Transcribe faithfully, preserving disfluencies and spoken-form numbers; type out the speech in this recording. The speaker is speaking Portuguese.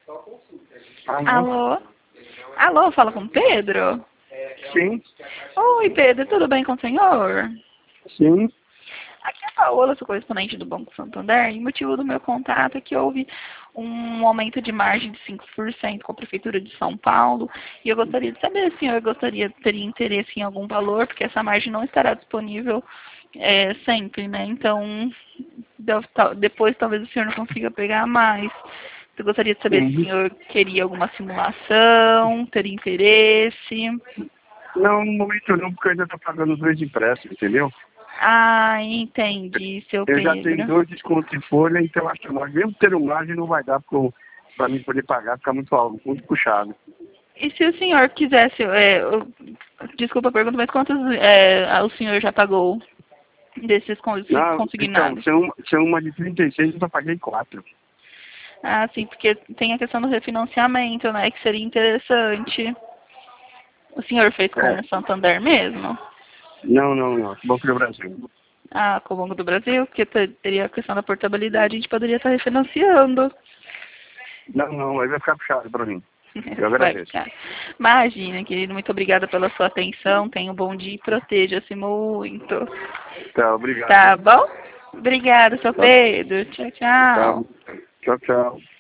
Alô? Alô? Alô, fala com o Pedro? Sim, Oi, Pedro, tudo bem com o senhor? sim. Aqui é a Paola, sou correspondente do Banco Santander, e o motivo do meu contato é que houve um aumento de margem de cinco por cento com a Prefeitura de São Paulo, e eu gostaria de saber se o senhor gostaria, teria interesse em algum valor, porque essa margem não estará disponível é, sempre, né? Então, deve- tal- depois talvez o senhor não consiga pegar mais. Eu gostaria de saber se o Uhum. senhor queria alguma simulação, teria interesse. Não, no momento não, porque eu ainda estou pagando os dois empréstimos, entendeu? Ah, entendi, seu Eu já tenho Pedro. dois descontos em folha, então acho que nós, mesmo tendo margem, não vai dar para mim poder pagar, fica muito alto, muito puxado. E se o senhor quisesse, é, eu- desculpa a pergunta, mas quantos é, o senhor já pagou desses cons- Não, então, consignados? se é uma, se é uma de trinta e seis, eu só paguei quatro. Ah, sim, porque tem a questão do refinanciamento, né, que seria interessante. O senhor fez com É. o Santander mesmo? Não, não, não. Banco do Brasil. Ah, com o Banco do Brasil, porque te- teria a questão da portabilidade, a gente poderia estar refinanciando. Não, não, aí vai ficar puxado para mim. Eu Vai agradeço. ficar. Imagina, querido, muito obrigada pela sua atenção. Tenha um bom dia e proteja-se muito. Tá, obrigado. Tá bom? Obrigada, seu Tá, Pedro. Tchau, tá. tchau. Tchau, tchau.